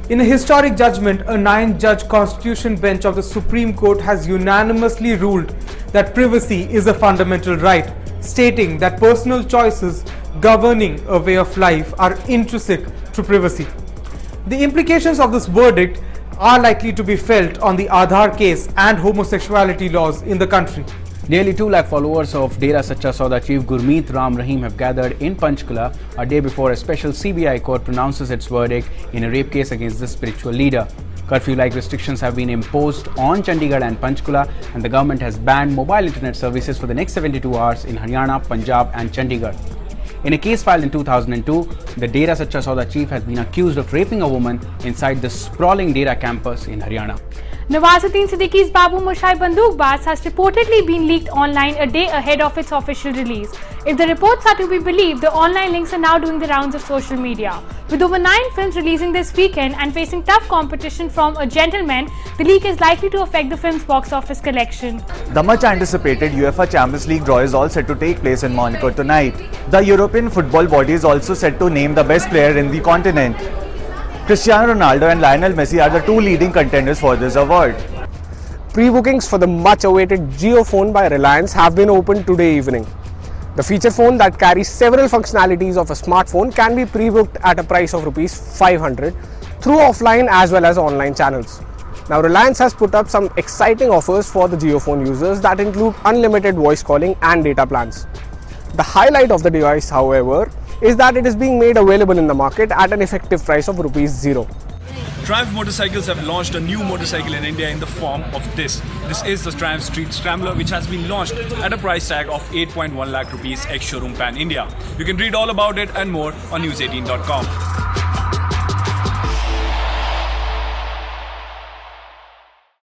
In a historic judgment, a 9-judge constitution bench of the Supreme Court has unanimously ruled that privacy is a fundamental right, stating that personal choices governing a way of life are intrinsic to privacy. The implications of this verdict are likely to be felt on the Aadhaar case and homosexuality laws in the country. Nearly 2 lakh followers of Dera Sacha Sauda chief Gurmeet Ram Rahim have gathered in Panchkula a day before a special CBI court pronounces its verdict in a rape case against the spiritual leader. Curfew-like restrictions have been imposed on Chandigarh and Panchkula, and the government has banned mobile internet services for the next 72 hours in Haryana, Punjab and Chandigarh. In a case filed in 2002, the Dera Sacha Sauda chief has been accused of raping a woman inside the sprawling Dera campus in Haryana. Nawazuddin Siddiqui's Babu Moshai Bandookbaz has reportedly been leaked online a day ahead of its official release. If the reports are to be believed, the online links are now doing the rounds of social media. With over 9 films releasing this weekend and facing tough competition from A Gentleman, the leak is likely to affect the film's box office collection. The much anticipated UEFA Champions League draw is all set to take place in Monaco tonight. The European football body is also set to name the best player in the continent. Cristiano Ronaldo and Lionel Messi are the 2 leading contenders for this award. Pre-bookings for the much-awaited Jio phone by Reliance have been opened today evening. The feature phone that carries several functionalities of a smartphone can be pre-booked at a price of ₹500 through offline as well as online channels. Now, Reliance has put up some exciting offers for the Jio phone users that include unlimited voice calling and data plans. The highlight of the device, however, is that it is being made available in the market at an effective price of ₹0. Triumph Motorcycles have launched a new motorcycle in India in the form of this. This is the Triumph Street Scrambler, which has been launched at a price tag of 8.1 lakh rupees ex-showroom pan India. You can read all about it and more on news18.com.